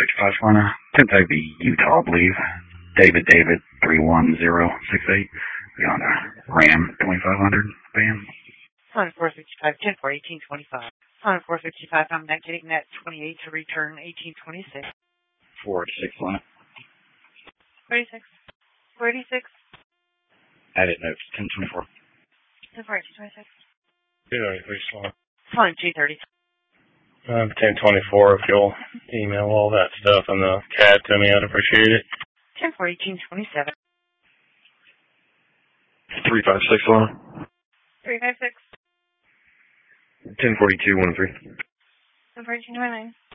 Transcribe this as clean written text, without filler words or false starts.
65 Swana. 10 the Utah, I believe. David 31068. Beyond a Ram 2500 van. On 455, 10 for 1825. On 455, I'm not getting that 28 to return 1826. 486 Swana. 46. 46. Added notes 1024. 10 for 1826. 293 Swan. On 230. 1024, if you'll email all that stuff and the CAD to me, I'd appreciate it. 10 for 1827. 356 Swana. 356. 1042 13. 10 for 1829.